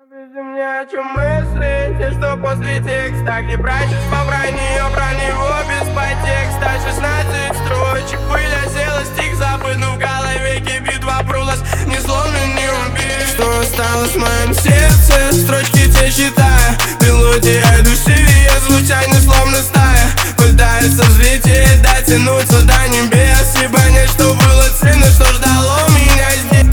Объясни мне, о чем мысли, те, что после текста. Не прячусь по вранье, про него без подтекста. 16 строчек, пыль осела, стих забыт, но в голове кипит вопрос, не сломлен, не убит. Что осталось в моем сердце, строчки те считая. Мелодия душевее, звучание словно стая. Пытается взлететь, дотянуться до небес и понять, что было ценно, что ждало меня здесь.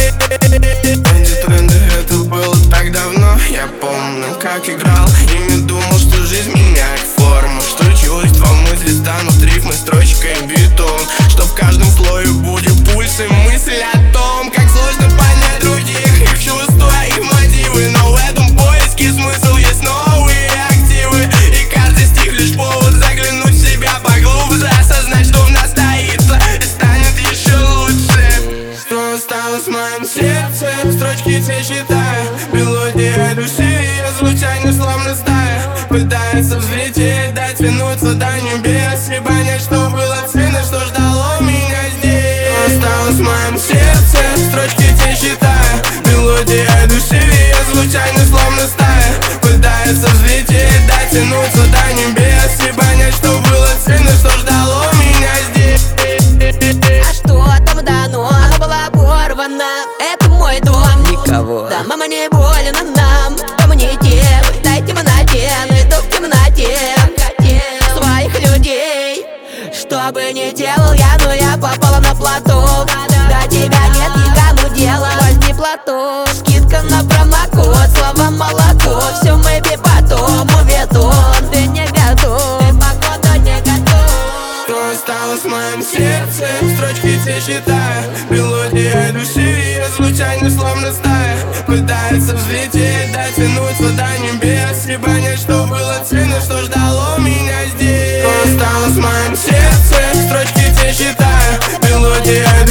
Это было так давно, я помню, как играл ими, думал, что жизнь меняет форму, что чувства мысли станут рифмой, строчкой, битом, что в каждом слое будет пульс и мысль о том, как сложно понять других, их чувства, их мотивы. Но в этом поиске смысл есть новые активы, и каждый стих лишь повод заглянуть в себя поглубже, осознать, что в нас таится и станет еще лучше. Что осталось в моем сердце, строчки те считая. Мелодия душевее, звучание словно стая. Пытается взлететь, дотянуться до небес и понять, что было ценно, что ждало меня здесь. Что осталось в моем сердце, строчки те считая. Мелодия душевее, звучание словно стая. Пытается взлететь, дотянуться до небес и понять, что было ценно, что ждало меня здесь. А что там дано? Она была порвана. Это мой дом. Никого. Да, мама, не больно нам. Кому не делай, дай темноте. Найду в темноте своих людей. Что бы ни делал я, но я попала на платок. До тебя нет никому дела. Возьми платок, скидка на промокод. Слова молоко, все мы потом уведут. Ты не готов, ты походу не готов. Что осталось в моем сердце, строчки те считая. Мелодия душевее, звучание словно стая. Пытается взлететь, дотянуться до небес и понять, что было ценно, что ждало меня здесь. Что осталось в моем сердце, строчки те считая. Мелодия